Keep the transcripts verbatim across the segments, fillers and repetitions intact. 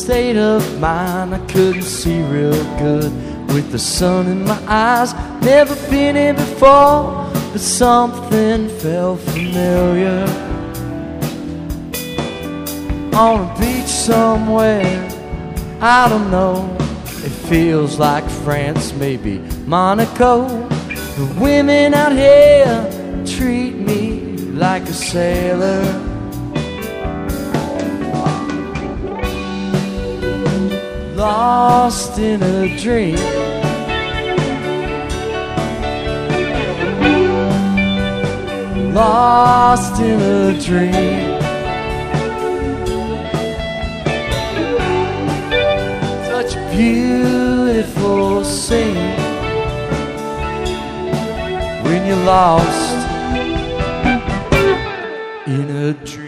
state of mind. I couldn't see real good with the sun in my eyes. Never been here before, but something felt familiar. On a beach somewhere, I don't know. It feels like France, maybe Monaco. The women out here treat me like a sailor. Lost in a dream. Lost in a dream. Such a beautiful scene when you're lost in a dream.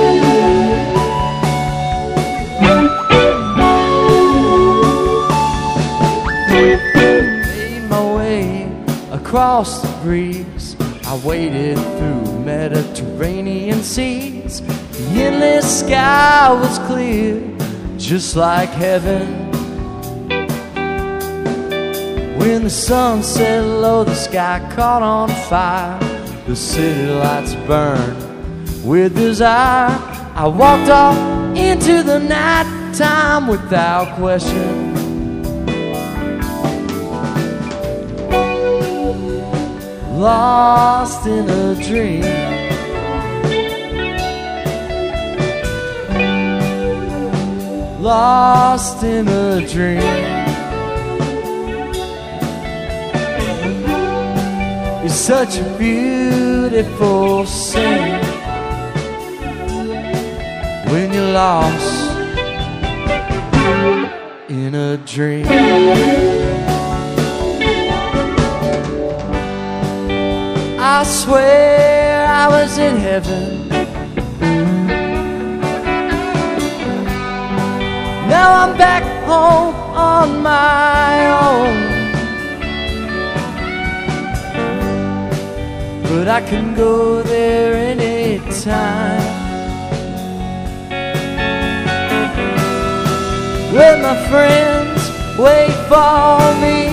Made my way across the breeze. I waded through Mediterranean seas. The endless sky was clear, just like heaven. When the sun set low, the sky caught on fire. The city lights burned with desire. I walked off into the night time without question. Lost in a dream. Lost in a dream. It's such a beautiful scene when you're lost in a dream. I swear I was in heaven. Now I'm back home on my own. But I can go there anytime. Where my friends wait for me.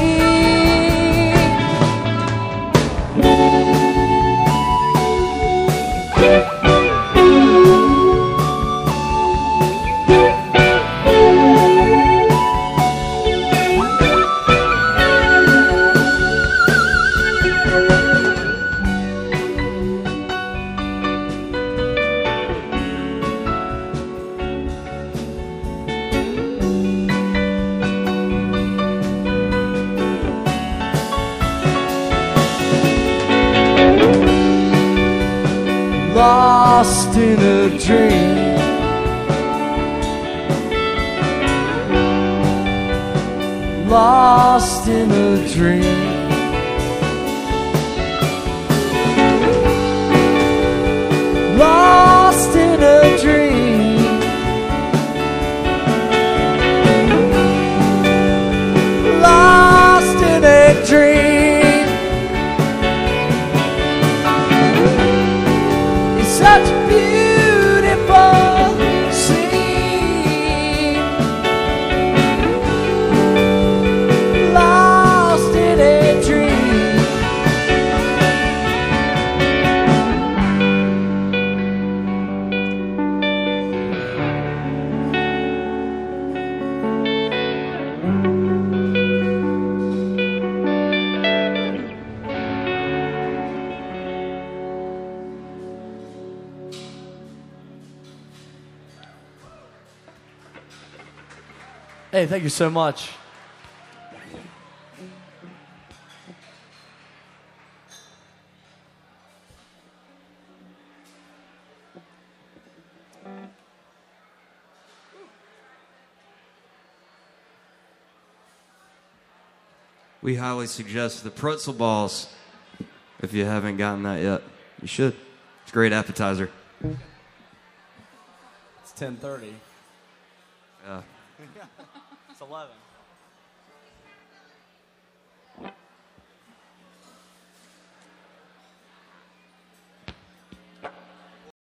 Lost in a dream. Lost in a dream. Lost in a dream. Lost in a dream. Such a beautiful scene. Lost in a dream. Hey, thank you so much. We highly suggest the pretzel balls. If you haven't gotten that yet, you should. It's a great appetizer. It's ten thirty. Yeah. It's eleven.